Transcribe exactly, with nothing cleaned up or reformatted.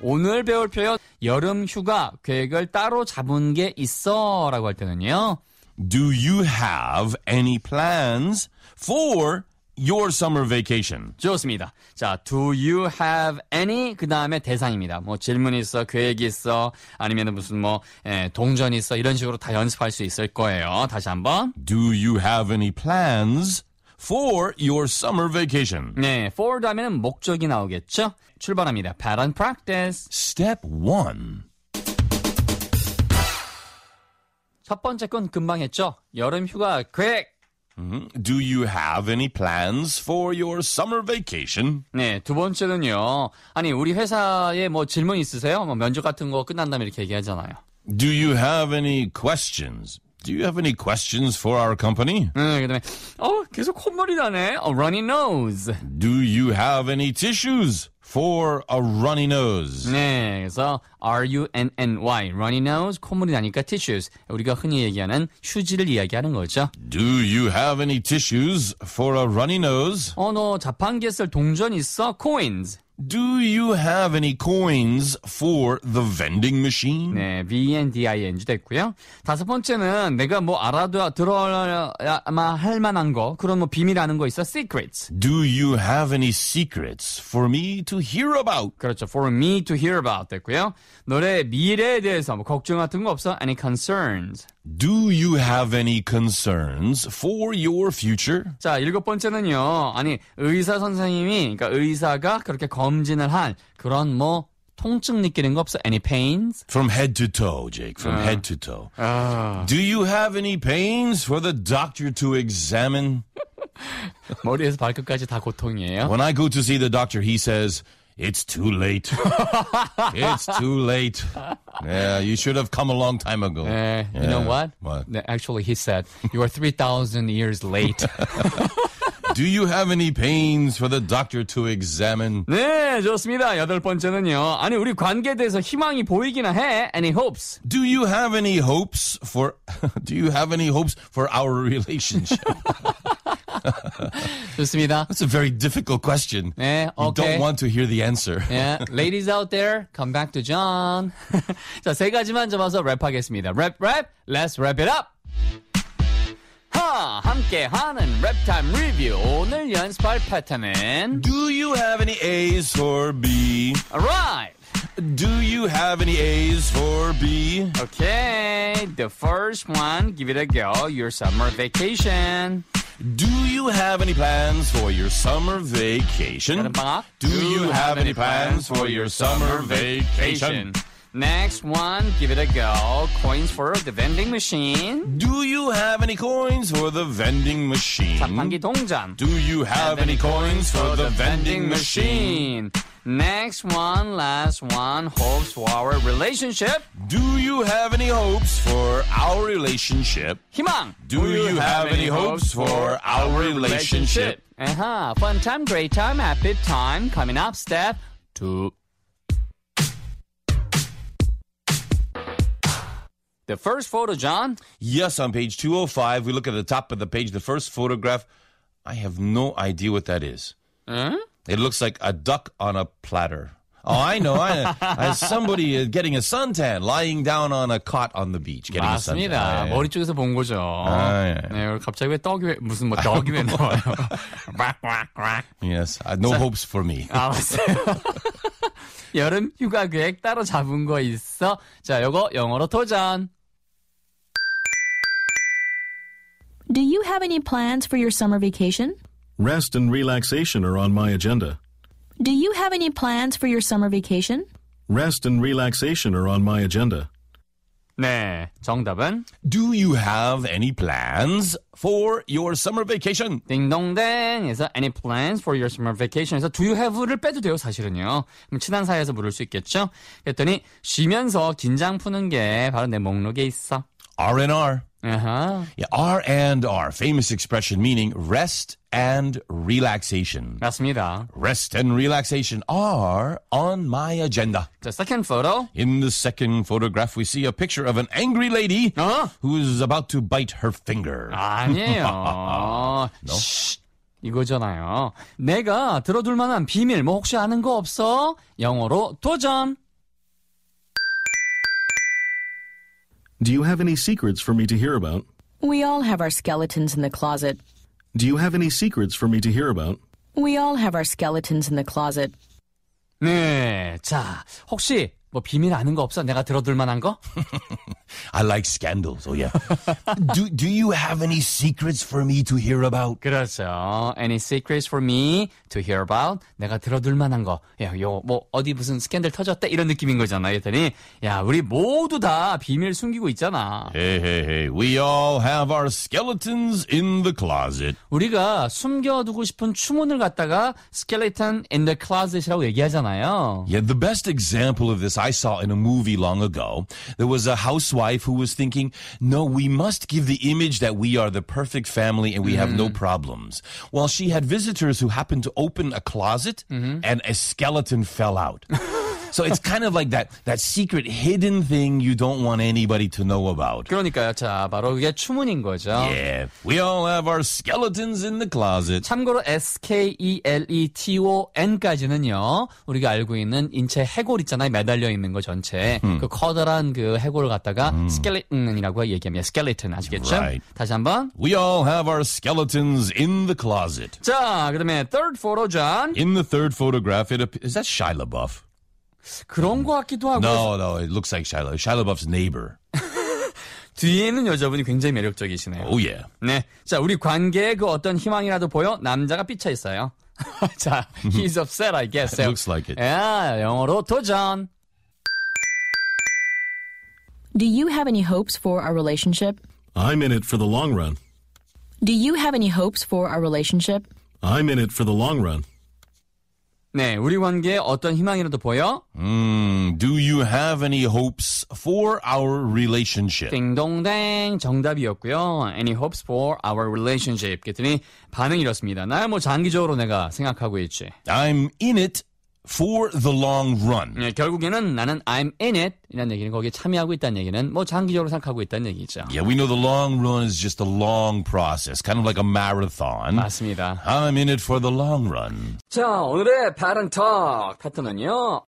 오늘 배울 표현 여름 휴가 계획을 따로 잡은 게 있어 라고 할 때는요. Do you have any plans for your summer vacation? 좋습니다. 자, do you have any? 그 다음에 대상입니다. 뭐 질문 있어, 계획이 있어, 아니면 무슨 뭐 에, 동전 있어 이런 식으로 다 연습할 수 있을 거예요. 다시 한번. Do you have any plans for your summer vacation? 네, for 다음에는 목적이 나오겠죠. 출발합니다. Pattern practice. Step one. 첫 번째 건 금방 했죠. 여름 휴가 계획. Mm-hmm. Do you have any plans for your summer vacation? 네, 두 번째는요. 아니, 우리 회사에 뭐 질문 있으세요? 뭐 면접 같은 거 끝난 다음에 이렇게 얘기하잖아요. Do you have any questions? Do you have any questions for our company? 네, 그 다음에 어, 계속 콧물이 나네. 어, runny nose. Do you have any tissues for a runny nose? 네, 그래서 R-U-N-N-Y, runny nose, 콧물이 나니까 tissues. 우리가 흔히 얘기하는 휴지를 이야기하는 거죠. Do you have any tissues for a runny nose? 어, 너 자판기에 쓸 동전 있어? coins. Do you have any coins for the vending machine? 네, V-E-N-D-I-N-G 됐고요. 다섯 번째는 내가 뭐 알아둬 들어야만 할 만한 거, 그런 뭐 비밀 아는 거 있어? secrets. Do you have any secrets for me to hear about? 그렇죠. for me to hear about 됐고요. 너의 미래에 대해서 뭐 걱정 같은 거 없어? any concerns. Do you have any concerns for your future? 자, 일곱 번째는요. 아니, 의사 선생님이, 그러니까 의사가 그렇게 검진을 한 그런 뭐 통증 느끼는 거 없어? Any pains? From head to toe, Jake. From Uh. head to toe. 아, Do you have any pains for the doctor to examine? 머리에서 발끝까지 다 고통이에요. When I go to see the doctor, he says, it's too late. It's too late. Yeah, you should have come a long time ago. 네, you Yeah. know what? What? 네, actually, he said, you are three thousand years late. Do you have any pains for the doctor to examine? 네, 좋습니다. 여덟 번째는요. 아니, 우리 관계에 대해서 희망이 보이기나 해. Any hopes? Do you have any hopes for Do you have any hopes for our relationship? 좋습니다. That's a very difficult question. 네, You okay. don't want to hear the answer. Yeah, ladies out there, come back to John. 자, 세 가지만 잡아서 랩하겠습니다. 랩, 랩, let's wrap it up. 하, 함께 하는 랩타임 리뷰. 오늘 연습할 패턴은 Do you have any A's for B? Alright. Do you have any A's for B? Okay, the first one, give it a go. Your summer vacation. Do you have any plans for your summer vacation? 여름방학. Do you have any plans for your summer vacation? Next one, give it a go. Coins for the vending machine. Do you have any coins for the vending machine? 자판기 동전. Do you have any coins for the vending machine? Next one, last one, hopes for our relationship. Do you have any hopes for our relationship? 희망. Do you have any hopes for our relationship? Uh-huh. Fun time, great time, happy time. Coming up, step two. The first photo, John. Yes, on page two oh five, we look at the top of the page, the first photograph. I have no idea what that is. Huh? It looks like a duck on a platter. Oh, I know. I, I somebody uh, getting a suntan, lying down on a cot on the beach, getting a suntan. 맞습니다. 아, 예. 머리 쪽에서 본 거죠. 아, 예. 네, 갑자기 왜 떡이 왜, 무슨 뭐 떡이 왜 나와요? 꽉꽉꽉. Yes, uh, no hopes for me. 알았어요. 여름 휴가 계획 따로 잡은 거 있어? 자, 요거 영어로 도전. Do you have any plans for your summer vacation? Rest and relaxation are on my agenda. Do you have any plans for your summer vacation? Rest and relaxation are on my agenda. 네, 정답은 Do you have any plans for your summer vacation? 딩동댕에서 any plans for your summer vacation에서 do you have를 빼도 돼요, 사실은요. 그럼 친한 사이에서 물을 수 있겠죠? 그랬더니 쉬면서 긴장 푸는 게 바로 내 목록에 있어. R and R. 아하, Yeah, R and R, famous expression meaning rest and relaxation. 맞습니다. Rest and relaxation are on my agenda. 자, second photo. In the second photograph, we see a picture of an angry lady 어? who is about to bite her finger. 아니에요. No? 쉿, 이거잖아요. 내가 들어둘 만한 비밀 뭐 혹시 아는 거 없어? 영어로 도전. Do you have any secrets for me to hear about? We all have our skeletons in the closet. Do you have any secrets for me to hear about? We all have our skeletons in the closet. 네, 자, 혹시 뭐 비밀 아는 거 없어? 내가 들어둘 만한 거? I like scandals. Oh, yeah. do, do you have any secrets for me to hear about? 그렇죠. Any secrets for me to hear about? 내가 들어둘 만한 거. 야, 요, 뭐, 어디 무슨 스캔들 터졌대? 이런 느낌인 거잖아. 했더니, 야, 우리 모두 다 비밀 숨기고 있잖아. Hey, hey, hey. We all have our skeletons in the closet. 우리가 숨겨두고 싶은 추문을 갖다가 skeleton in the closet이라고 얘기하잖아요. Yeah, the best example of this I saw in a movie long ago. There was a housewife who was thinking, no, we must give the image that we are the perfect family and we have no problems. Well, she had visitors who happened to open a closet and a skeleton fell out. So it's kind of like that, that secret hidden thing you don't want anybody to know about. 그러니까요. 자, 바로 그게 추문인 거죠. Yeah, we all have our skeletons in the closet. 참고로 skeleton까지는요. 우리가 알고 있는 인체 해골 있잖아요. 매달려 있는 거 전체. 음. 그 커다란 그 해골을 갖다가 음. skeleton이라고 얘기합니다. skeleton 아시겠죠? Right. 다시 한번. We all have our skeletons in the closet. 자, 그다음에 third photo, John. In the third photograph, it ap- is that Shia LaBeouf? 그런 거 같기도 하고. No, no, it looks like Shia, Shia LaBeouf's neighbor. 뒤에 있는 여자분이 굉장히 매력적이시네요. Oh, yeah. 네. 자, 우리 관계에 그 어떤 희망이라도 보여? 남자가 삐쳐 있어요. 자, he's upset, I guess. It looks like it. 야, 영어로 도전. Do you have any hopes for our relationship? I'm in it for the long run. Do you have any hopes for our relationship? I'm in it for the long run. 네, 우리 관계에 어떤 희망이라도 보여? Mm, do you have any hopes for our relationship? 띵동댕 정답이었고요. Any hopes for our relationship? 그랬더니 반응이 이렇습니다. 나 뭐 장기적으로 내가 생각하고 있지. I'm in it for the long run. 네, 결국에는 나는 I'm in it 이라는 얘기는 거기에 참여하고 있다는 얘기는 뭐 장기적으로 생각하고 있다는 얘기죠. Yeah, we know the long run is just a long process, kind of like a marathon. 맞습니다. I'm in it for the long run. 자, 오늘의 Pattern Talk 파트너는요.